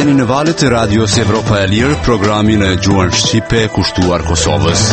Jeni në valët e radios Evropa e Lirë, programin e gjuhën shqipe kushtuar Kosovës.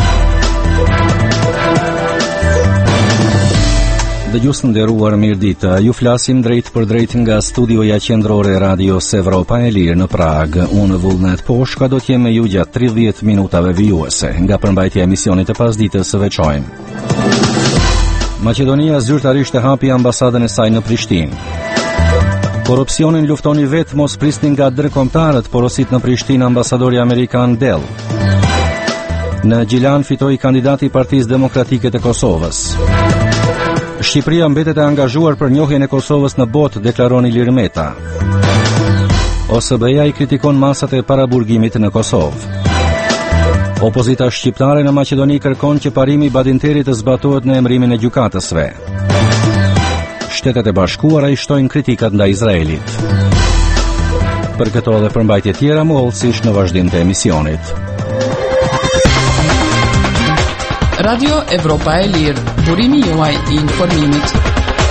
Dëgjues të nderuar, mirëditë. Ju flasim drejt për drejt nga studioja qendrore e radios Evropa e Lirë në Prag. Unë Vullnet Poshka do të jem me ju gjatë 30 minutave vijuese nga përmbajtja e emisionit të pasdites së veçojmë. Maqedonia zyrtarisht e hapi ambasadën e saj në Prishtinë. Korrupsionin luftoni vetë, mos prisni nga ndërkombëtarët, porosit në Prishtinë ambasadori amerikan Dell. Në Gjilan fitoi kandidati i Partisë Demokratike të Kosovës. Shqipëria mbetet e angazhuar për njohjen e Kosovës në botë, deklaron Ilir Meta. OSBE-ja i kritikon masat e paraburgimit në Kosovë. Opozita shqiptare në Maqedoni kërkon që parimi i Badinterit të zbatohet në emërimin e gjykatësve. Shtetet e Bashkuara i shtojnë kritikat ndaj Izraelit. Për këto dhe përmbajtje tjera, mohëllësisht në vazhdim të emisionit. Radio Evropa e Lirë, burimi juaj i informimit.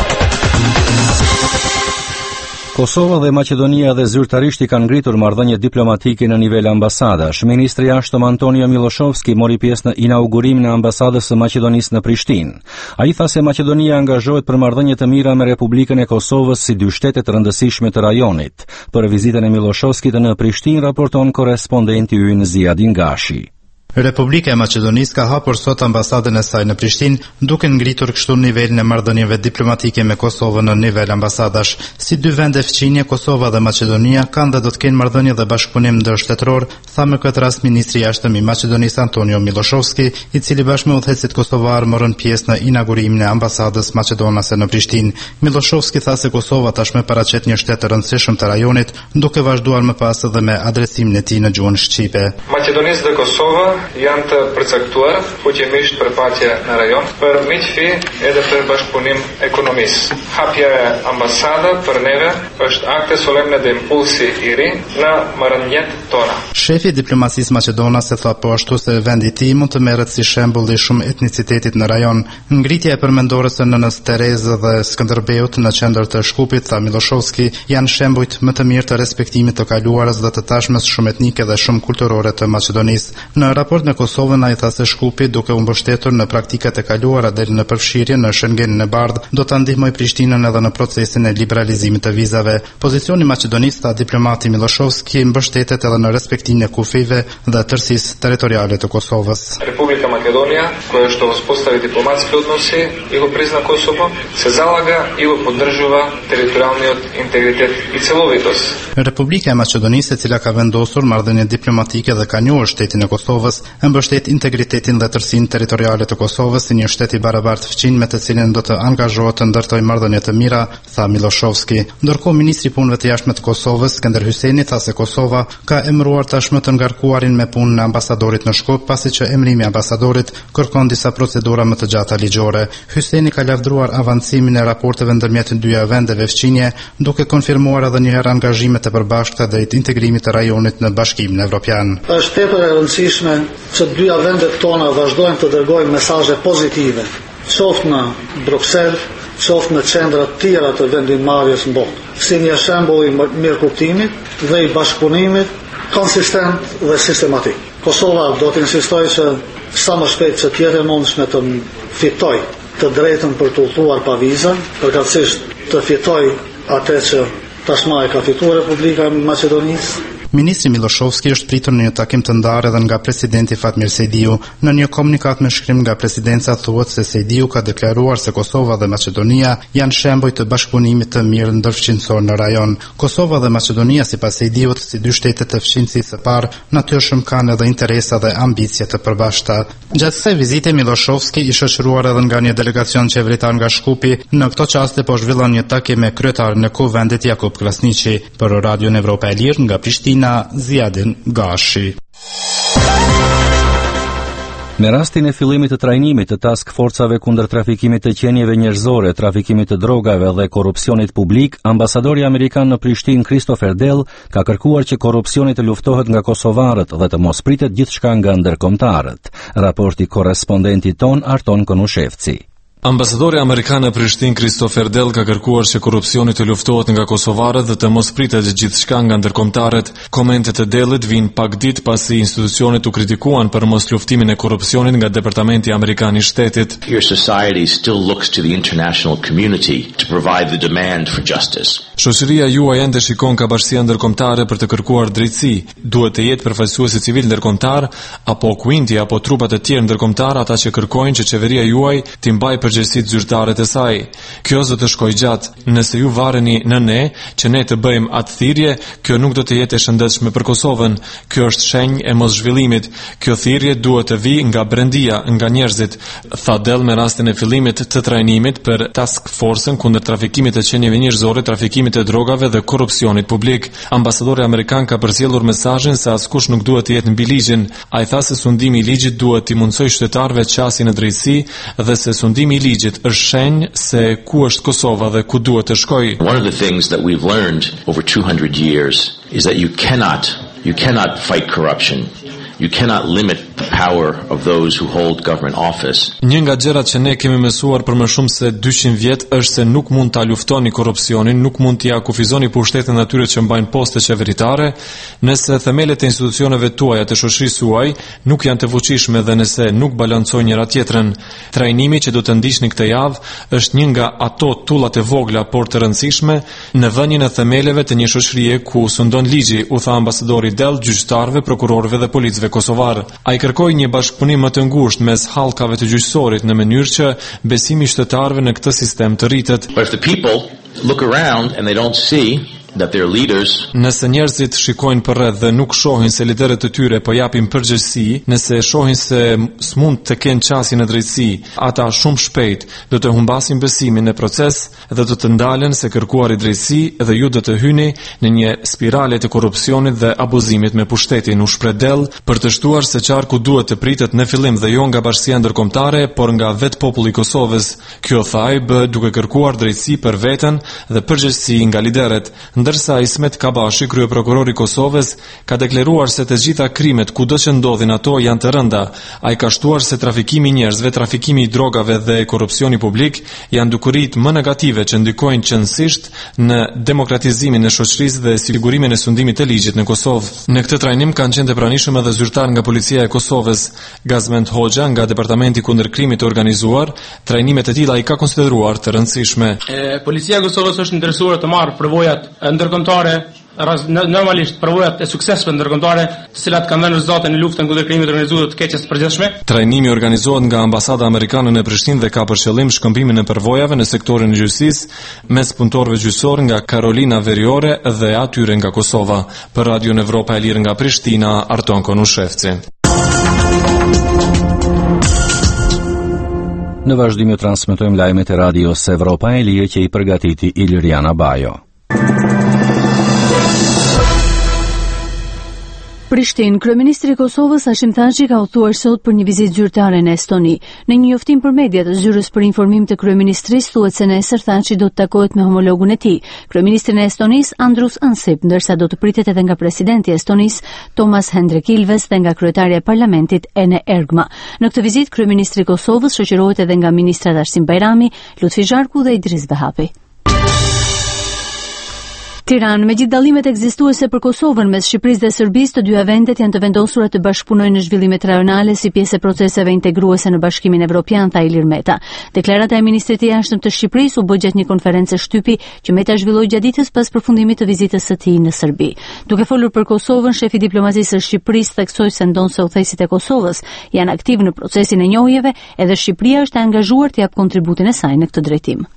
Kosova dhe Maqedonia dhe zyrtarisht i kanë ngritur marrëdhënie diplomatike në nivel ambasadash. Ministri i Jashtëm Antonio Miloshovski mori pjesë në inaugurimin e ambasadës së Maqedonisë në Prishtinë. Ai tha se Maqedonia angazhohet për marrëdhënie të mira me Republikën e Kosovës si dy shtete të rëndësishme të rajonit. Për vizitën e Miloshovskit në Prishtinë raporton korrespondenti ynë Ziadin Gashi. Republika e Maqedonisë ka hapur sot ambasadën e saj në Prishtinë, duke ngritur kështu nivelin e marrëdhënieve diplomatike me Kosovën në nivel ambasadash. Si dy vende fqinje, Kosova dhe Maqedonia kanë dhe do të kenë marrëdhënie dhe bashkëpunim ndërshtetëror, tha më këtë rast ministri i jashtëm i Maqedonisë Antonio Miloshovski, i cili bashkë me udhëheqësit kosovar morën pjesë në inaugurimin e ambasadës maqedonase në Prishtinë. Miloshovski tha se Kosova tashmë paraqet një shtet të rëndësishëm të rajonit, duke vazhduar më pas edhe me adresimin e tij në gjuhën shqipe. Maqedonisë dhe Kosova janë të përcaktuar fuqimisht për paqe në rajon, për miqësi edhe për bashkëpunim ekonomisë. Hapja e ambasadës për neve është akte solemne dhe impulsi i ri në marrëdhëniet tona. Shefi i diplomacisë maqedonase tha po ashtu se vendi i tij mund të merret si shembull i shumë etnicitetit në rajon. Ngritja e përmendorës së nënës Terezë dhe Skënderbeut në qendër të Shkupit, tha Miloshovski, janë shembujt më të mirë të respektimit të kaluarës dhe të tashmes shumë etnike dhe shumë kulturore të Maqedonisë. Në raport në Kosovën ai tha se Shkupi, duke u mbështetur në praktikat e kaluara deri në përfshirje në Schengenin e Bardhë, do ta ndihmojë Prishtinën edhe në procesin e liberalizimit të vizave. Pozicioni i Maqedonisë, tha diplomati Miloshovski, mbështetet edhe në respektimin e kufive dhe tërësisë territoriale të Kosovës. Republika Македонија, која што воспостави дипломатски односи и го призна Косово, се залага и го поддржува територијалниот интегритет и целовитост. Republika e Maqedonisë, e cila ka vendosur marrëdhënie diplomatike dhe ka njohur shtetin e Kosovës, mbështet integritetin dhe tërësinë territoriale të Kosovës si një shtet i barabartë fqin me të cilin do të angazhohet të ndërtojë marrëdhënie të mira, tha Miloshovski. Ndërkohë ministri i punëve të jashtme të Kosovës, Skënder Hyjseni, tha se Kosova ka emëruar tashmë të ngarkuarin me punën e ambasadorit në Shkup, pasi që emërimi i ambasadorit kërkon disa procedura më të gjata ligjore. Hyjseni ka lavdruar avancimin e raporteve ndërmjet dyja vendeve fqinje, duke konfirmuar edhe një herë angazhimet e përbashkëta drejt integrimit të rajonit në Bashkimin Evropian. Është tepër e rëndësishme që dyja vendet tona vazhdojnë të dërgojnë mesazhe pozitive, qoftë në Bruksel, qoftë në qendra të tjera të vendimmarrjes në botë, si një shembull i mirëkuptimit dhe i bashkëpunimit konsistent dhe sistematik. Kosova do të insistojë që sa më shpejt që tjetë e mundshme të fitoj të drejtën për të udhëtuar pa vizë, përkatësisht të fitoj atë që tashmë e ka fituar Republika e Maqedonisë. Ministri Miloshovski është pritur në një takim të ndarë edhe nga presidenti Fatmir Sejdiu. Në një komunikat me shkrim nga presidenca thuhet se Sejdiu ka deklaruar se Kosova dhe Maqedonia janë shembuj të bashkëpunimit të mirë ndërfqinësor në rajon. Kosova dhe Maqedonia, sipas Sejdiut, si dy shtete të fqinësisë së parë, natyrshëm kanë edhe interesa dhe ambicie të përbashkëta. Gjatë kësaj vizite Miloshovski i shoqëruar edhe nga një delegacion qeveritar nga Shkupi, në këto çaste po zhvillon një takim me kryetarin e kuvendit Jakub Krasniqi. Për Radio Evropa e Lirë nga Prishtinë, Ziadin Gashi. Me rastin e fillimit të trajnimit të task forcave kundër trafikimit të qenieve njerëzore, trafikimit të drogave dhe korrupsionit publik, ambasadori amerikan në Prishtinë Christopher Dell ka kërkuar që korrupsioni të luftohet nga kosovarët dhe të mos pritet gjithçka nga ndërkombëtarët. Raporti korrespondentit ton Arton Konushevci. Ambasadori amerikan në Prishtinë Christopher Dell ka kërkuar që korrupsioni të luftohet nga kosovarët dhe të mos pritet gjithçka nga ndërkombëtarët. Komentet e Dellit vijnë pak ditë pasi institucionet u kritikuan për mos luftimin e korrupsionit nga Departamenti Amerikan I Shtetit. Your society still looks to the international community to provide the demand for justice. Shoqëria juaj ende shikon ka bashkësia ndërkombëtare për të kërkuar drejtësi. Duhet të jetë përfaqësuesi civil ndërkombëtar apo Quinti apo trupat e tjerë ndërkombëtar ata që kërkojnë që qeveria juaj t'i mbajë përgjegjësitë zyrtare të saj. Kjo do të shkojë gjatë. Nëse ju varreni në ne që ne të bëjmë atë thirrje, kjo nuk do të jetë e shëndetshme për Kosovën. Kjo është shenjë e moszhvillimit. Kjo thirrje duhet të vijë nga brendia, nga njerëzit, tha Dell me rastin e fillimit të trajnimit për task force-ën kundër trafikimit të qenieve njerëzore, trafikimit të drogave dhe korrupsionit publik. Ambasadori amerikan ka përcjellur mesazhin se askush nuk duhet të jetë mbi ligjin. Ai tha se sundimi I ligjit duhet t'i mundsojë qytetarëve qasjen e drejtësi dhe se sundimi I ligjit është shenjë se ku është Kosova dhe ku duhet të shkojë. One of the things that we've learned over 200 years is that you cannot fight corruption. You cannot limit the power of those who hold government office. Një nga gjërat që ne kemi mësuar për më shumë se 200 vjet është se nuk mund ta luftoni korrupsionin, nuk mund t'i akufizoni pushtetin atyre që mbajnë poste qeveritare, nëse themelet e institucioneve tuaja të shoqërisë suaj nuk janë të fuqishme dhe nëse nuk balancojnë njëra tjetrën. Trajnimi që do të ndiqni këtë javë është një nga ato tullat e vogla por të rëndësishme në vënien e themeleve të një shoqërie ku sundon ligji, u tha ambasadori Dell gjyqtarëve, prokurorëve dhe policëve kosovar. Ai kërkoi një bashkëpunim më të ngushtë mes hallkave të gjyqësorit në mënyrë që besimi I qytetarëve në këtë sistem të rritet. But if the people look around and they don't see that their leaders Nëse njerëzit shikojnë përreth dhe nuk shohin se liderët e tyre po japin përgjegjësi, nëse shohin se s'mund të kenë qasjen e drejtësi, ata shumë shpejt do të humbasin besimin në proces dhe do të ndalen se kërkuari drejtësi dhe ju do të hyni në një spirale të korrupsionit dhe abuzimit me pushtetin. U shpreh Dell për të shtuar se qarku duhet të pritet në fillim dhe jo nga bashkësia ndërkombëtare, por nga vetë populli I Kosovës. Kjo thaj bë duke kërkuar drejtësi për veten dhe përgjegjësi nga liderët. Ndërsa Ismet Kabashi, kryeprokurori I Kosovës, ka deklaruar se të gjitha krimet kudo që ndodhin ato janë të rënda. Ai ka shtuar se trafikimi I njerëzve, trafikimi I drogave dhe korrupsioni publik janë dukuritë më negative që ndikojnë qëndësisht në demokratizimin e shoqërisë dhe sigurimin e sundimit të ligjit në Kosovë. Në këtë trajnim kanë qenë të pranishëm edhe zyrtar nga policia e Kosovës, Gazment Hoxha nga Departamenti kundër krimit të organizuar. Trajnimet e tilla I ka konsideruar të rëndësishme. Policia e Kosovës është interesuar të marrë përvojat ndërkombëtare, normalisht përvojat e suksesshme ndërkombëtare, të cilat kanë dhënë rezultate në luftën kundër krimit të organizuar të keqes përgjithshme. Trajnimi organizohet nga Ambasada Amerikane në Prishtinë dhe ka për qëllim shkëmbimin e përvojave në sektorin e gjyqësisë mes punëtorëve gjyqësor nga Karolina Veriore dhe atyre nga Kosova. Për Radio Evropa e Lirë nga Prishtina, Arton Konushevci. Në vazhdim ju transmetojmë lajmet e Radios Evropa e Lirë që I përgatiti Iliriana Bajo. Prishtinë, kryeministri I Kosovës Hashim Thaçi ka udhëtuar sot për një vizitë zyrtare në Estoni. Në një njoftim për mediat, zyrës për informim të kryeministrisë thuhet se nesër Thaçi do të takohet me homologun e tij, kryeministrin e Estonisë Andrus Ansip, ndërsa do të pritet edhe nga presidenti I Estonisë Tomas Hendrik Ilves dhe nga kryetaria e parlamentit Ene Ergma. Në këtë vizitë kryeministri I Kosovës shoqërohet edhe nga ministrat Arsim Bajrami, Lutfi Zharku dhe Idris Behapi. Tiranë, me gjithë dallimet ekzistuese për Kosovën mes Shqipërisë dhe Serbisë, të dyja vendet janë të vendosura të bashkëpunojnë në zhvillimet rajonale si pjesë e proceseve integruese në Bashkimin Evropian, tha Ilir Meta. Deklarata e ministrit të jashtëm të Shqipërisë u bë gjatë një konferencë shtypi që Meta zhvilloi gjatë ditës pas përfundimit të vizitës së tij në Serbi. Duke folur për Kosovën, shefi i diplomacisë së Shqipërisë theksoi se ndonse udhëheqësit e Kosovës janë aktiv në procesin e njohjeve, edhe Shqipëria është e angazhuar të japë kontributin e saj në këtë drejtim.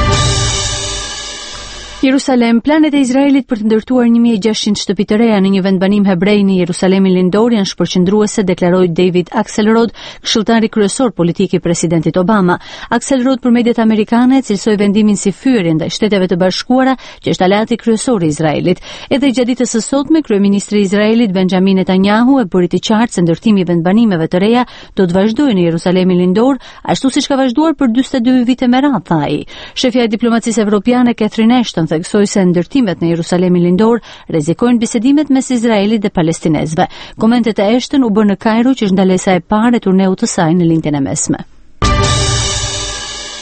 Jerusalem, planet e Izraelit për të ndërtuar 1600 shtëpi të reja në një vendbanim hebrej në Jerusalemin lindor janë shpërqendruese, deklaroi David Axelrod, këshilltari kryesor politik I presidentit Obama. Axelrod për mediat amerikane cilsoi vendimin si fyerje ndaj Shteteve të Bashkuara, që është aleati kryesor I Izraelit. Edhe gjatë ditës së sotme, kryeministri I Izraelit Benjamin Netanyahu e bëri të qartë se ndërtimi I vendbanimeve të reja do të vazhdojë në Jerusalemin lindor, ashtu siç ka vazhduar për 42 vite me radhë, tha ai. Shefja e diplomacisë evropiane Catherine Ashton theksoi se ndërtimet në Jerusalemin lindor rrezikojnë bisedimet mes Izraelit dhe palestinezëve. Komentet e Ashton u bën në Kairo, që është ndalesa e parë e turneut të saj në lindjen e mesme.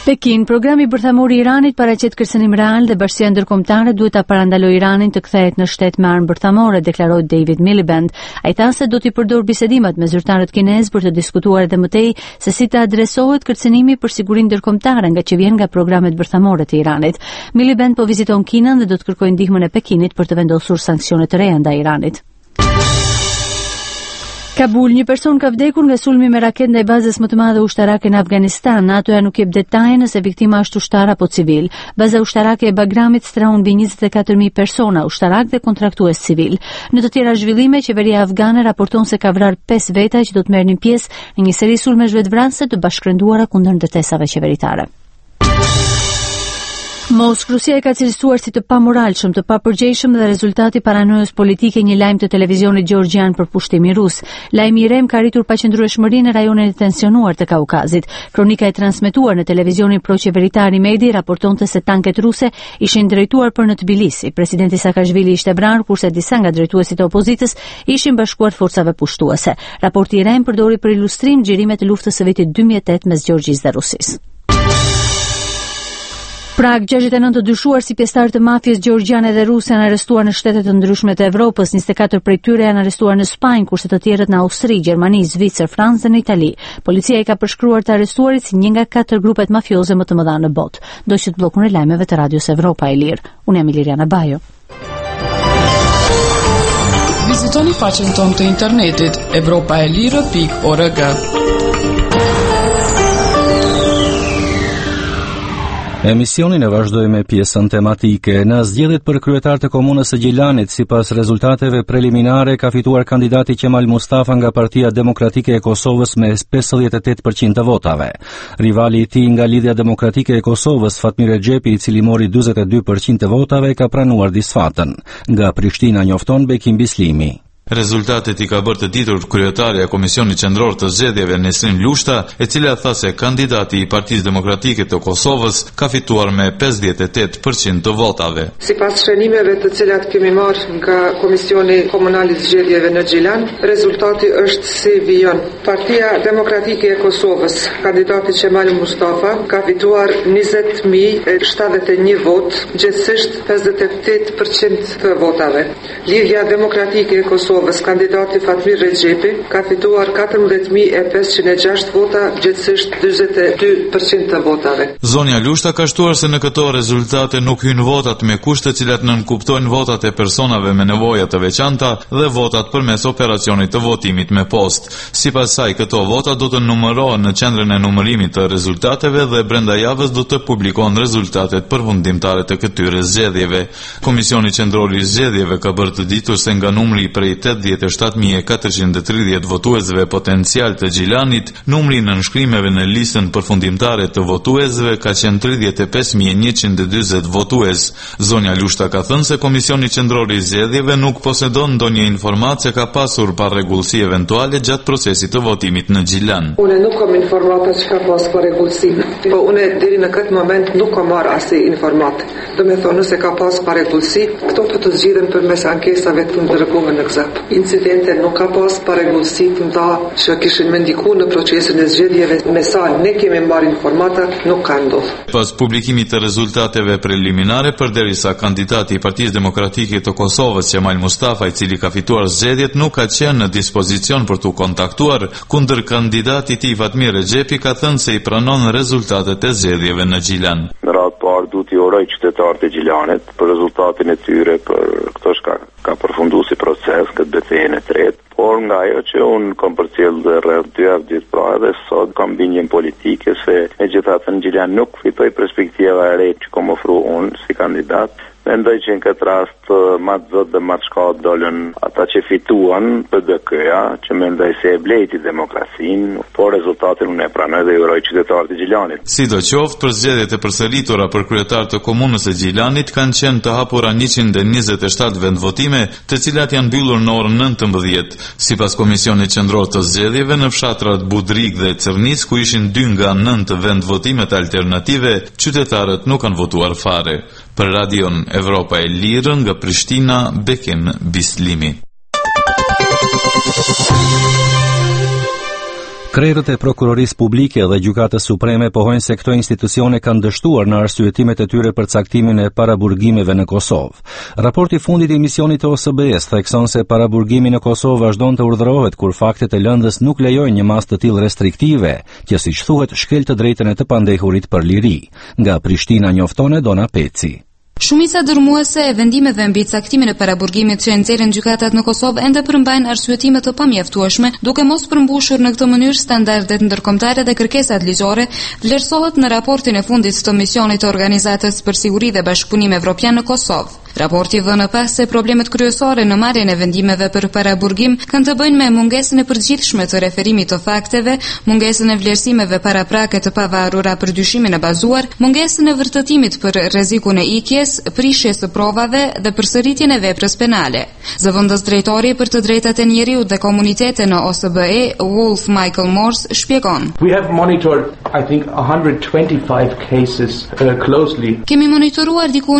Pekin, programi bërthamor I Iranit paraqet kërcënim real dhe bashkia ndërkombëtare duhet ta parandalojë Iranin të kthehet në shtet me armë bërthamore, deklaroi David Miliband. Ai tha se do t'i përdor bisedimet me zyrtarët kinez për të diskutuar edhe më tej se si të adresohet kërcënimi për sigurinë ndërkombëtare nga që vjen nga programet bërthamore të Iranit. Miliband po viziton Kinën dhe do të kërkojë ndihmën e Pekinit për të vendosur sanksione të reja ndaj Iranit. Kabul, një person ka vdekur nga sulmi me raket ndaj bazës më të madhe ushtarake në Afganistan. NATO-ja nuk jep detaje nëse viktima është ushtar apo civil. Baza ushtarake e Bagramit strehon mbi 24.000 persona, ushtarak dhe kontraktues civil. Në të tjera zhvillime, qeveria afgane raporton se ka vrarë 5 veta që do të merrnin pjesë në një seri sulmesh vetvrasëse të bashkëndruara kundër ndërtesave qeveritare. Rusia e ka cilësuar si të pamoralshëm, të papërgjegjshëm dhe rezultati paranojës politike një lajm të televizionit gjeorgjian për pushtimin rus. Lajmi I rem ka rritur paqëndrueshmërinë në rajonin e tensionuar të Kaukazit. Kronika e transmetuar në televizionin proqeveritar I Medi raportonte se tanket ruse ishin drejtuar për në Tbilisi. Presidenti Saakashvili ishte vrarë, kurse disa nga drejtuesit e opozitës ishin bashkuar forcave pushtuese. Raporti I rem përdori për ilustrim xhirimet e luftës së vitit 2008 mes Gjeorgjisë dhe Rusisë. Prag, 69 të dyshuar si pjesëtar të mafjes gjeorgjiane dhe ruse janë arrestuar në shtete të ndryshme të Evropës, 24 prej tyre janë arrestuar në Spanjë, kurse të tjerët në Austri, Gjermani, Zvicër, Francë dhe në Itali. Policia I ka përshkruar të arrestuarit si një nga 4 grupet mafioze më të mëdha në botë. Ndoqët bllokun e lajmeve të Radios Evropa e Lirë. Unë jam Iliriana Bajo. Vizitoni faqen tonë të internetit europaelire.org. Emisionin e vazhdoi me pjesën tematike. Në zgjedhjet për kryetar të komunës së Gjilanit, sipas rezultateve preliminare, ka fituar kandidati Kemal Mustafa nga Partia Demokratike e Kosovës me 58% të votave. Rivali I tij nga Lidhja Demokratike e Kosovës, Fatmir Exhepi, I cili mori 42% të votave, ka pranuar disfatën. Nga Prishtina njofton Bekim Bislimi. Rezultatet I ka bërë të ditur kryetarja e Komisionit Qendror të Zgjedhjeve Nesrin Lushta, e cila tha se kandidati I Partisë Demokratike të Kosovës ka fituar me 58% të votave. Sipas shënimeve të cilat kemi marrë nga Komisioni Komunal I Zgjedhjeve në Gjilan, rezultati është si vijon. Partia Demokratike e Kosovës, kandidati Kemal Mustafa, ka fituar 20.071 vot, gjithsesi 58% të votave. Lidhja Demokratike e Kosovës, kandidati Fatmir Exhepi, ka fituar 14.506 vota, gjithsesi 42% të votave. Zonja Lushta ka shtuar se në këto rezultate nuk hyn votat me kusht të cilat nënkuptojnë votat e personave me nevoja të veçanta dhe votat përmes operacionit të votimit me post. Sipas saj, këto vota do të numërohen në qendrën e numërimit të rezultateve dhe brenda javës do të publikohen rezultatet përfundimtare të këtyre zgjedhjeve. Komisioni Qendror I Zgjedhjeve ka bërë të ditur se nga numri prej 87.430 votuesve potencial të Gjilanit, numri në nënshkrimeve në listën përfundimtare të votuesve ka qenë 35.140 votues. Zonja Lushta ka thënë se Komisioni Qendror I Zgjedhjeve nuk posedon ndonjë informatë se ka pasur parregullsi eventuale gjatë procesit të votimit në Gjilan. Unë nuk kam informata që ka pas parregullsi, po unë deri në këtë moment nuk kam marrë asnjë informatë. Do me thonë se ka pas parregullsi, këto do të zgjidhen përmes ankesave të ndërkohë në GZAP. Incidente nuk ka pas parregullsi të mëdha që kishin më ndikuar në procesin e zgjedhjeve. Me sa ne kemi marrë informata, nuk ka ndodhur. Pas publikimit të rezultateve preliminare, përderisa kandidati I Partisë Demokratike të Kosovës Kemal Mustafa, I cili ka fituar zgjedhjet, nuk ka qenë në dispozicion për t'u kontaktuar, kundër kandidati I tij Fatmir Exhepi ka thënë se I pranon rezultatet e zgjedhjeve në Gjilan. Në radhë parë duhet I uroj qytetarët e Gjilanit për rezultatin e tyre, për këto ka përfunduar si proces këtë betejën e tretë, por nga ajo që unë kam përcjellë rreth 2 javë ditë pra edhe sot kam bindjen politike se megjithatë në Gjilan nuk fitoj perspektiva e re që kam ofruar unë si kandidat. Mendoj që në këtë rast ma të zot dhe ma të shkat dollën ata që fituan PDK-ja, që mendoj se e blejti demokracinë, por rezultatin unë e pranoj dhe uroj qytetarët e Gjilanit. Sidoqoftë, për zgjedhjet e përsëritura për kryetar të komunës së Gjilanit kanë qenë të hapura 127 vendvotime, të cilat janë mbyllur në orën 19. Sipas Komisionit Qendror të Zgjedhjeve, në fshatrat Budrik dhe Cërnis, ku ishin 2 nga 9 vendvotimet alternative, qytetarët nuk kanë votuar fare. Për Radion Evropa e Lirë nga Prishtina, Bekim Bislimi. Krerët e Prokurorisë Publike dhe Gjykatës Supreme pohojnë se këto institucione kanë dështuar në arsyetimet e tyre për caktimin e paraburgimeve në Kosovë. Raporti fundit i misionit të OSBE-s thekson se paraburgimi në Kosovë vazhdon të urdhërohet kur faktet e lëndës nuk lejojnë një mas të tillë restriktive, që siç thuhet shkel të drejtën e të pandehurit për liri. Nga Prishtina njofton Dona Peci. Shumica dërmuese e vendimeve mbi caktimin e paraburgimit që nxjerrin gjykatat në Kosovë ende përmbajnë arsyetime të pamjaftueshme, duke mos përmbushur në këtë mënyrë standardet ndërkombëtare dhe kërkesat ligjore, vlerësohet në raportin e fundit të misionit të Organizatës për Siguri dhe Bashkëpunim Evropian në Kosovë. Raporti vën në pas se problemet kryesore në marrjen e vendimeve për paraburgim kanë të bëjnë me mungesën e përgjithshme të referimit të fakteve, mungesën e vlerësimeve paraprake të pavarura për dyshimin e bazuar, mungesën e vërtetimit për rrezikun e ikjes, prishjes së provave dhe përsëritjen e veprës penale. Zëvendës drejtori për të drejtat e njeriut dhe komunitete në OSBE, Wolf Michael Morse, shpjegon. We have monitored, I think, 125 cases closely. Kemi monitoruar diku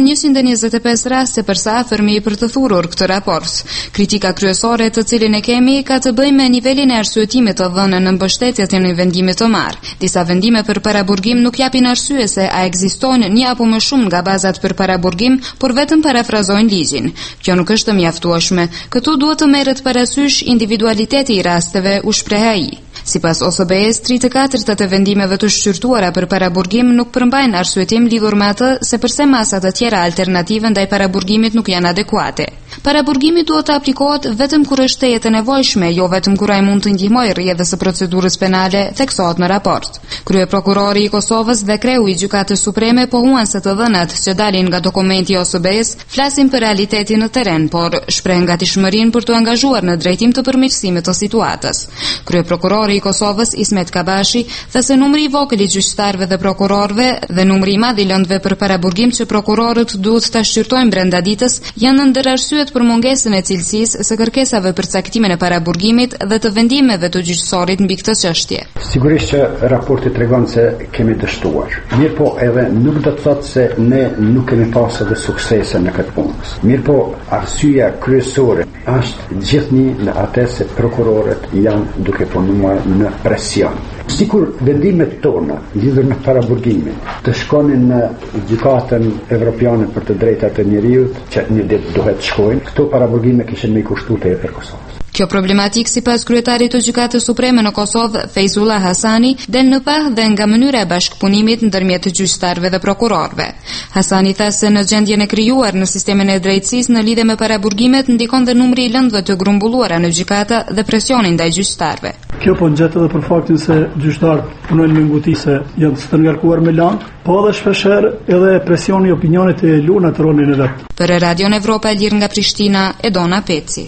125 raste për sa afërmi për të thurur këtë raport. Kritika kryesore të cilin e kemi ka të bëjë me nivelin e arsyetimit të dhënë në mbështetjet e një vendimi të marrë. Disa vendime për paraburgim nuk japin arsye se a ekzistojnë një apo më shumë nga bazat për paraburgim, por vetëm parafrazojnë ligjin. Kjo nuk është mjaftueshme. Këtu duhet të merret parasysh individualiteti i rasteve, u shpreh ai. Sipas OSBE-s, 3/4 të vendimeve të shqyrtuara për paraburgim nuk përmbajnë arsyetim lidhur me atë se pse masat të tjera alternative ndaj paraburgimit nuk janë adekuate. Paraburgimi duhet të aplikohet vetëm kur është tejet e nevojshme, jo vetëm kur ai mund të ndihmojë rrjedhës së procedurës penale, theksohet në raport. Kryeprokurori i Kosovës dhe kreu i Gjykatës Supreme pohuan se të dhënat që dalin nga dokumenti i OSBE-s flasin për realitetin në terren, por shprehen gatishmërinë për të angazhuar në drejtim të përmirësimit të situatës. Kryeprokurori i Kosovës, Ismet Kabashi, tha se numri i vogël i gjyqtarëve dhe prokurorëve dhe numri i madh i lëndëve për paraburgim që prokurorët duhet ta shqyrtojnë brenda ditës janë ndër arsyet për mungesën e cilësisë së kërkesave për caktimin e paraburgimit dhe të vendimeve të gjyqësorit mbi këtë çështje. Sigurisht që raporti tregon se kemi dështuar. Mirpo edhe nuk do të thotë se ne nuk kemi pasur edhe suksese në këtë punë. Mirpo arsyeja kryesore është gjithnjë në atë se prokurorët janë duke punuar në presion. Sikur vendimet tona lidhur me paraburgimin të shkonin në Gjykatën Evropiane për të drejtat e njeriut, që një ditë duhet të shkojnë, këto paraburgime kishin me i kushtu të për Kosovës. Kjo problematik sipas kryetarit të Gjykatës Supreme në Kosovë, Feyzullah Hasani, del në pah dhe nga mënyra e bashkëpunimit ndërmjet gjyqtarëve dhe prokurorëve. Hasani tha se në gjendjen e krijuar në sistemin e drejtësisë në lidhje me paraburgimet ndikon dhe numri i lëndëve të grumbulluara në gjykata dhe presioni ndaj gjyqtarëve. Kjo po ngjet edhe për faktin se gjyqtarët punojnë me nguti se janë të ngarkuar me lang, po edhe shpeshherë edhe presioni i opinionit e luna të rolin e vet. Për Radion Evropa e Lirë nga Prishtina, Dona Peci.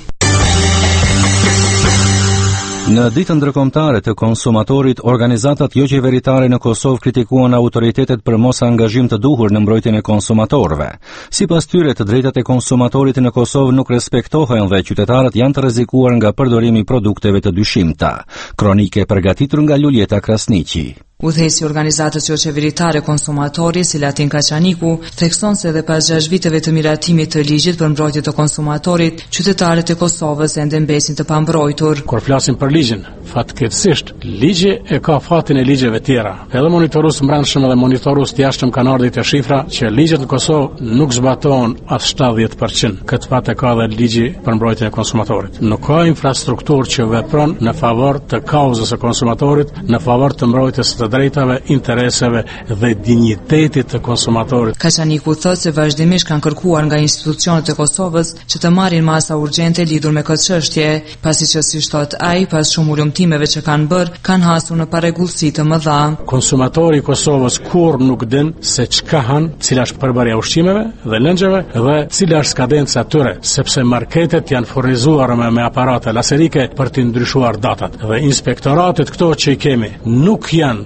Në ditën ndërkombëtare të konsumatorit, organizatat jo qeveritare në Kosovë kritikuan autoritetet për mos angazhim të duhur në mbrojtjen e konsumatorëve. Sipas tyre, të drejtat e konsumatorit në Kosovë nuk respektohen dhe qytetarët janë të rrezikuar nga përdorimi i produkteve të dyshimta. Kronike përgatitur nga Luljeta Krasniqi. Udhëheci i organizatës jo qeveritare konsumatori, Silatin Kaçaniku, thekson se edhe pas 6 viteve të miratimit të ligjit për mbrojtje të konsumatorit, qytetarët e Kosovës ende mbesin të pambrojtur. Kur flasim për ligjin, fatkeqësisht, ligji e ka fatin e ligjeve tjera. Edhe monitorues mbrëmshëm dhe monitorues të jashtëm kanë ardhur të shifra që ligjet në Kosovë nuk zbatohen as 70%. Këtë fat e ka edhe ligji për mbrojtjen e konsumatorit. Nuk ka infrastrukturë që vepron në favor të kauzës së konsumatorit, në favor të mbrojtjes të drejtave, interesave dhe dinjitetit të konsumatorit. Kaçaniku thotë se vazhdimisht kanë kërkuar nga institucionet e Kosovës që të marrin masa urgjente lidhur me këtë çështje, pasi që si thot ai, pas shumë ulëmtimeve që kanë bërë, kanë hasur në parregullsi të mëdha. Konsumatori i Kosovës kur nuk din se çka han, cila është përbërja ushqimeve dhe lëngjeve dhe cila është skadenca e tyre, sepse marketet janë furnizuar me aparate laserike për të ndryshuar datat. Dhe inspektoratet këto që i kemi nuk janë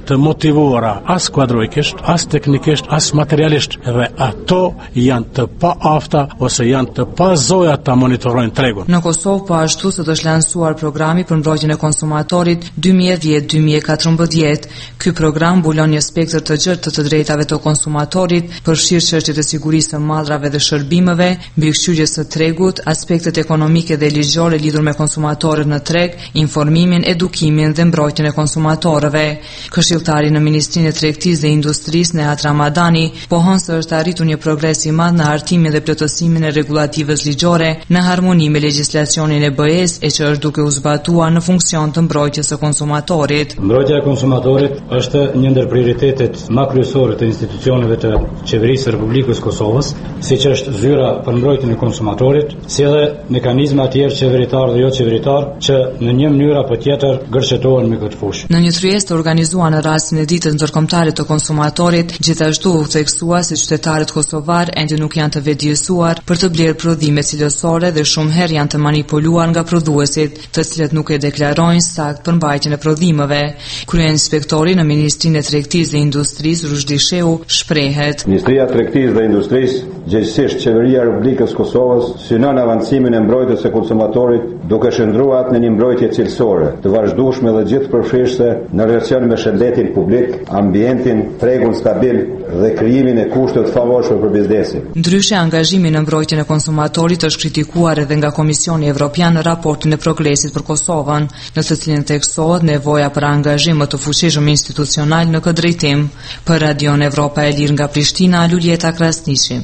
të motivuara as kuadrojikisht, as teknikisht, as materialisht, dhe ato janë të paafta ose janë të pazoja ta monitorojnë tregun. Në Kosovë po ashtu sot është lansuar programi për mbrojtjen e konsumatorit 2010-2014. Ky program mbulon një spektër të gjerë të drejtave të konsumatorit, përfshirë çështjet e sigurisë së mallrave dhe shërbimeve, mbikëqyrjes së tregut, aspektet ekonomike dhe ligjore lidhur me konsumatorët në treg, informimin, edukimin dhe mbrojtjen e konsumatorëve. Këshilltari në Ministrinë e Tregtisë dhe Industrisë Nehat Ramadani pohon se është arritur një progres i madh në hartimin dhe plotësimin e rregullativës ligjore në harmoni me legjislacionin e BE-s e që është duke u zbatuar në funksion të mbrojtjes së konsumatorit. Mbrojtja e konsumatorit është një ndër prioritetet më kryesore të institucioneve të qeverisë së Republikës Kosovës, siç është zyra për mbrojtjen e konsumatorit, si edhe mekanizma të tjerë qeveritar dhe jo qeveritar që në një mënyrë apo tjetër gërshetohen me këtë fushë. Në një tryezë të organizuar në rastin e ditës ndërkombëtare të konsumatorit, gjithashtu u theksua se qytetarët kosovar ende nuk janë të vetëdijësuar për të blerë prodhime cilësore dhe shumë herë janë të manipuluar nga prodhuesit, të cilët nuk e deklarojnë sakt për mbajtjen e prodhimeve. Kryeинspektori në Ministrinë e Tregtisë dhe Industrisë Rushdi Shehu shprehet: Ministria e Tregtisë dhe Industrisë, gjithsesi Qeveria e Republikës Kosovës, synon avancimin e mbrojtjes së konsumatorit duke shndruar në një mbrojtje cilësore, të vazhdueshme dhe gjithëpërfshirëse në relacion me shëndetin publik, ambientin, tregun stabil dhe krijimin e kushteve të favorshme për biznesin. Ndryshe, angazhimi në mbrojtjen e konsumatorit është kritikuar edhe nga Komisioni Evropian në raportin e progresit për Kosovën, në të cilin theksohet nevoja për angazhim më të fuqishëm institucional në këtë drejtim. Për Radion Evropa e Lirë nga Prishtina, Luljeta Krasniqi.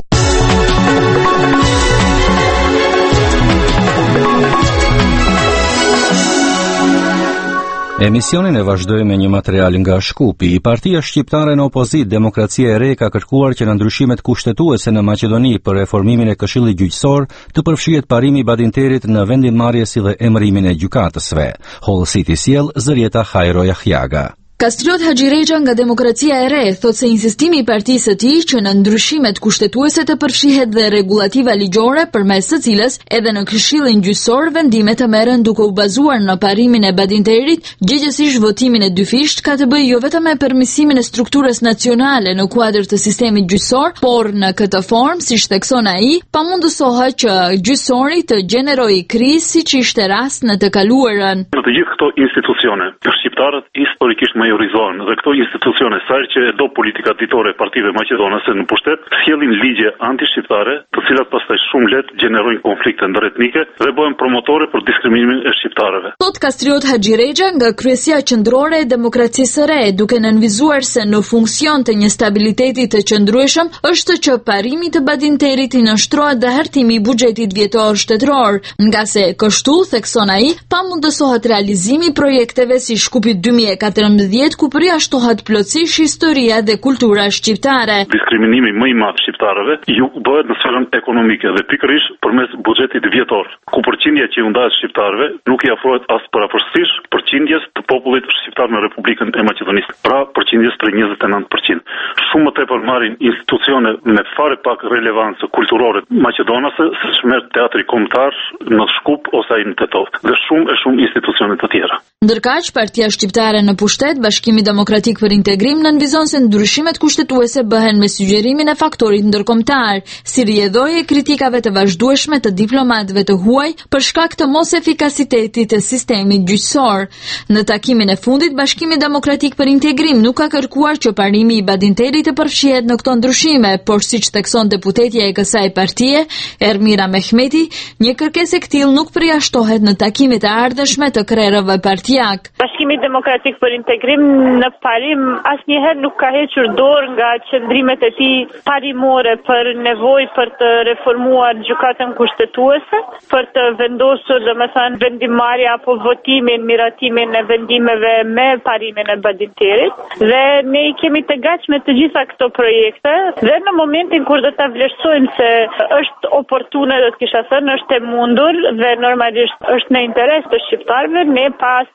Emisionin e vazhdoi me një material nga Shkupi. Partia shqiptare në opozit Demokracia e Re ka kërkuar që në ndryshimet kushtetuese në Maqedoni për reformimin e Këshillit Gjyqësor të përfshihet parimi i badinterit në vendimmarrje si dhe emërimin e gjykatësve. Hall City sjell Zërieta Hajro Jahjaga. Kastriot Haxhiregja nga Demokracia e Re thot se insistimi i partisë së tij që në ndryshimet kushtetuese të përfshihet dhe rregullativa ligjore përmes së cilës edhe në Këshillin Gjyqësor vendimet të merren duke u bazuar në parimin e badinterit, gjithsesi votimin e dyfisht ka të bëjë jo vetëm me permisimin e strukturës nacionale në kuadër të sistemit gjyqësor, por në këtë formë, siç thekson ai, pamundësohet që gjyqësori të gjenerojë krizë siç ishte rast në të kaluarën. Në të gjithë këto institucione, shqiptarët historikisht majorizohen dhe këto institucione sa që e do politika ditore e partive maqedonase në pushtet, sjellin ligje anti-shqiptare, të cilat pastaj shumë lehtë gjenerojnë konflikte ndërretnike dhe bëhen promotore për diskriminimin e shqiptarëve. Thot Kastriot Haxhiregja nga Kryesia Qendrore e Demokracisë së Re, duke nënvizuar se në funksion të një stabiliteti të qëndrueshëm është që parimi të badinterit i nështrohet dhe hartimi i buxhetit vjetor shtetëror, nga se kështu, thekson ai, pamundësohet realizimi i projekteve si Shkupi 2014 ku përjashtohet plotësisht historia dhe kultura shqiptare. Diskriminimi më i madh shqiptarëve ju bëhet në sferën ekonomike dhe pikërisht përmes buxhetit vjetor, ku përqindja që u ndahet shqiptarëve nuk i afrohet as paraportësisht përqindjes të popullit shqiptar në Republikën e Maqedonisë, pra përqindjes për 29%. Shumë më tepër marrin institucione me fare pak relevancë kulturore maqedonase, siç merr teatri kombëtar në Shkup ose ai në Tetov, dhe shumë institucione të tjera. Ndërkaq, Partia Shqiptare në pushtet, Bashkimi Demokratik për Integrim nënvizon se ndryshimet kushtetuese bëhen me sugjerimin e faktorit ndërkombëtar, si rrjedhojë e kritikave të vazhdueshme të diplomatëve të huaj për shkak të mos efikasitetit të sistemit gjyqësor. Në takimin e fundit, Bashkimi Demokratik për Integrim nuk ka kërkuar që parimi i badinterit të përfshihet në këto ndryshime, por siç thekson deputetja e kësaj partie, Ermira Mehmeti, një kërkesë e këtillë nuk përjashtohet në takimet e ardhshme të krerëve partijak. Bashkimi Demokratik për Integrim në parim asnjëherë nuk ka hequr dorë nga qëndrimet e tij parimore për nevojë për të reformuar gjykatën kushtetuese, për të vendosur domethënë vendimmarrja apo votimin, miratimin e vendimeve me parimin e badinterit, dhe ne i kemi të gatshme të gjitha këto projekte dhe në momentin kur do ta vlerësojmë se është oportune, do të kisha thënë, është e mundur dhe normalisht është në interes të shqiptarëve, ne pas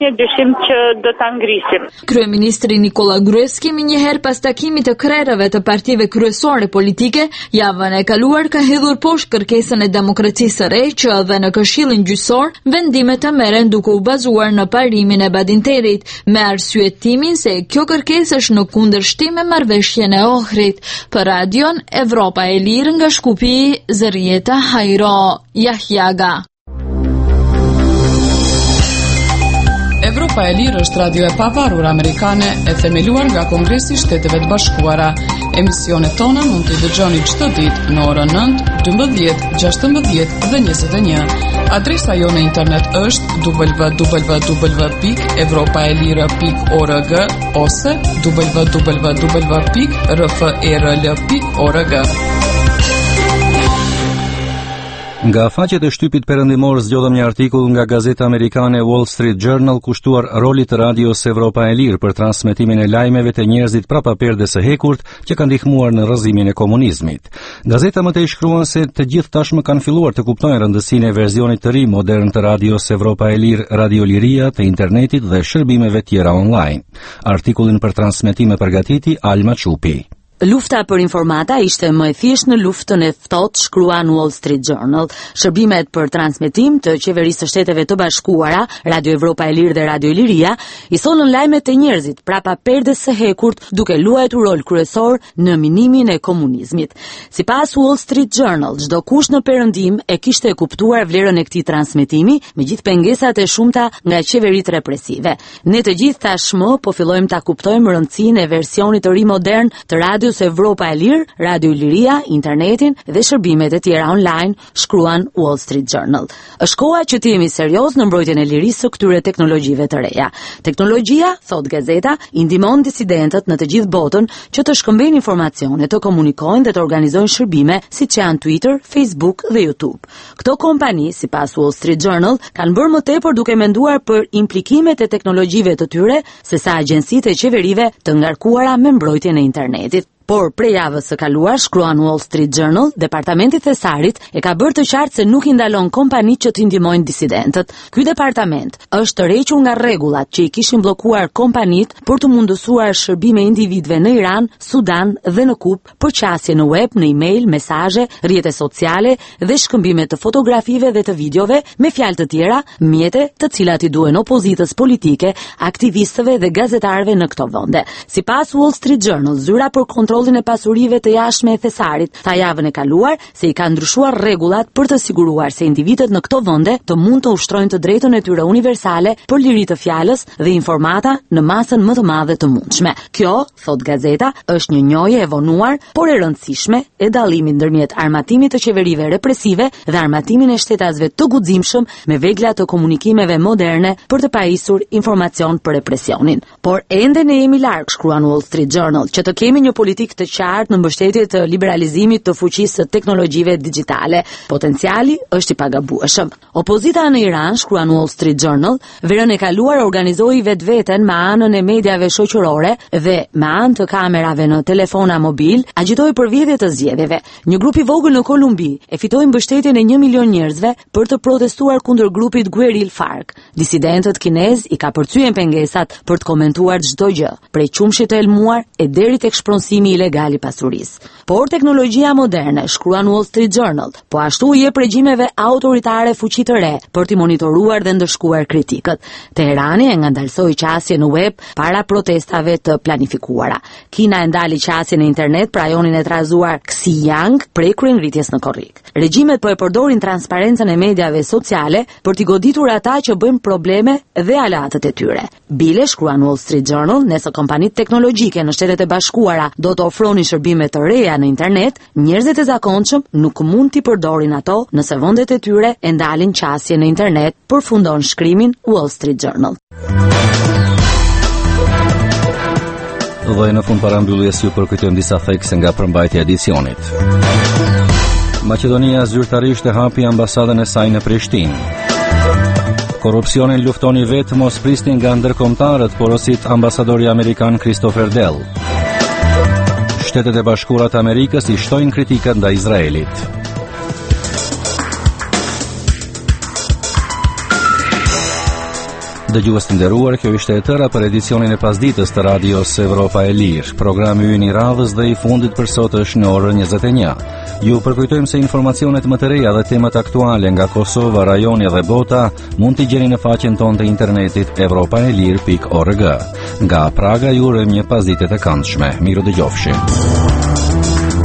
asnjë dyshim që do ta ngrisim. Kryeministri Nikola Gruevski më njëherë pas takimit të krerëve të partive kryesore politike, javën e kaluar ka hedhur poshtë kërkesën e demokracisë së re që edhe në Këshillin Gjyqësor vendimet të merren duke u bazuar në parimin e Badinterit, me arsyetimin se kjo kërkesë është në kundërshtim me marrëveshjen e Ohrit. Për Radion Evropa e Lirë nga Shkupi, Zërieta Hajro Jahjaga. Evropa e Lirë është radio e pavarur amerikane e themeluar nga Kongresi i Shteteve të Bashkuara. Emisionet tona mund t'i dëgjoni çdo ditë në orën 9, 12, 16 dhe 21. Adresa jo në internet është www.evropaelira.org ose www.rfrl.org. Nga faqet e shtypit perëndimor zgjodhëm një artikull nga gazeta amerikane Wall Street Journal kushtuar rolit të radios Evropa e Lirë për transmetimin e lajmeve të njerëzit prapa perdes së hekurt që kanë ndihmuar në rrëzimin e komunizmit. Gazeta më tej shkruan se të gjithë tashmë kanë filluar të kuptojnë rëndësinë e versionit të ri modern të radios Evropa e Lirë, Radio Liria, të internetit dhe shërbimeve tjera online. Artikullin për transmetime përgatiti Alma Çupi. Lufta për informata ishte më e thjeshtë në luftën e ftohtë, shkruan Wall Street Journal. Shërbimet për transmetim të Qeverisë së Shteteve të Bashkuara, Radio Evropa e Lirë dhe Radio Liria, i solën lajmet e njerëzit prapa perdes së hekurt, duke luajtur rol kryesor në minimin e komunizmit. Sipas Wall Street Journal, çdo kush në Perëndim e kishte kuptuar vlerën e këtij transmetimi, me gjithë pengesat e shumta nga qeveritë represive. Ne të gjithë tashmë po fillojmë ta kuptojmë rëndësinë e versionit të ri modern të Radio Evropa e Lirë, Radio Liria, internetin dhe shërbimet e tjera online, shkruan Wall Street Journal. Është koha që të jemi serioz në mbrojtjen e lirisë së këtyre teknologjive të reja. Teknologjia, thot gazeta, i ndihmon disidentët në të gjithë botën që të shkëmbejnë informacione, të komunikojnë dhe të organizojnë shërbime siç janë Twitter, Facebook dhe YouTube. Këto kompani, sipas Wall Street Journal, kanë bërë më tepër duke menduar për implikimet e teknologjive të tyre sesa agjencitë e qeverive të ngarkuara me mbrojtjen e internetit. Por prej javës së kaluar, shkruan Wall Street Journal, Departamenti i Thesarit e ka bërë të qartë se nuk i ndalon kompanitë që të ndihmojnë disidentët. Ky departament është tërhequr nga rregullat që i kishin bllokuar kompanitë për të mundësuar shërbime individëve në Iran, Sudan dhe në Kupë për qasje në web, në email, mesazhe, rrjete sociale dhe shkëmbime të fotografive dhe të videove, me fjalë të tjera, mjete të cilat i duhen opozitës politike, aktivistëve dhe gazetarëve në këto vende. Sipas Wall Street Journal, zyra për kontrollin e pasurive të jashtme e Thesarit tha javën e kaluar se i ka ndryshuar rregullat për të siguruar se individët në këto vende të mund të ushtrojnë të drejtën e tyre universale për liri të fjalës dhe informata në masën më të madhe të mundshme. Kjo, thot gazeta, është një njohje e vonuar, por e rëndësishme e dallimit ndërmjet armatimit të qeverive represive dhe armatimin e shtetasve të guximshëm me vegla të komunikimeve moderne për të pajisur informacion për represionin. Por ende ne jemi larg, shkruan Wall Street Journal, që të kemi një politikë të qartë në mbështetje të liberalizimit të fuqisë së teknologjive digjitale. Potenciali është i pagabueshëm. Opozita në Iran, shkruan Wall Street Journal, verën e kaluar organizoi vetveten me anën e mediave shoqërore dhe me anë të kamerave në telefona mobil, agjitoi për vjedhje të zgjedhjeve. Një grup i vogël në Kolumbi e fitoi mbështetjen e 1 milion njerëzve për të protestuar kundër grupit Guerrilla FARC. Disidentët kinez i ka përcyen pengesat për të komentuar çdo gjë, prej qumshit të elmuar e deri tek shpronësimi ilegal i pasurisë. Por teknologjia moderne, shkruan Wall Street Journal, po ashtu i jep regjimeve autoritare fuqi të re për t'i monitoruar dhe ndëshkuar kritikët. Teherani e ngandalsoi qasje në web para protestave të planifikuara. Kina e ndali qasje në internet për rajonin e trazuar Xinjiang prej kryengritjes në korrik. Regjimet po e përdorin transparencën e mediave sociale për t'i goditur ata që bëjnë probleme dhe alatët e tyre. Bile, shkruan Wall Street Journal, nëse kompanitë teknologjike në Shtetet e Bashkuara do të ofronin shërbime të reja në internet, njerëzit e zakonshëm nuk mund t'i përdorin ato nëse vendet e tyre e ndalin qasje në internet, përfundon shkrimin Wall Street Journal. Dhe në fund parambylljes ju përkujtojmë disa thekse nga përmbajtja e edicionit. Maqedonia zyrtarisht e hapi ambasadën e saj në Prishtinë. Korrupsionin luftoni vetë, mos prisni nga ndërkombëtarët, porosit ambasadori amerikan Christopher Dell. Shtetet e Bashkuara të Amerikës i shtojnë kritikat ndaj Izraelit. Dëgjues të nderuar, kjo ishte e tëra për edicionin e pasdites të radios Evropa e Lirë. Programi ynë i radhës dhe i fundit për sot është në orën 21. Ju përkujtojmë se informacionet më të reja dhe temat aktuale nga Kosova, rajoni dhe bota mund t'i gjeni në faqen tonë të internetit evropaelir.org. Nga Praga ju urojmë një pasdite të këndshme. Miru dëgjofshim.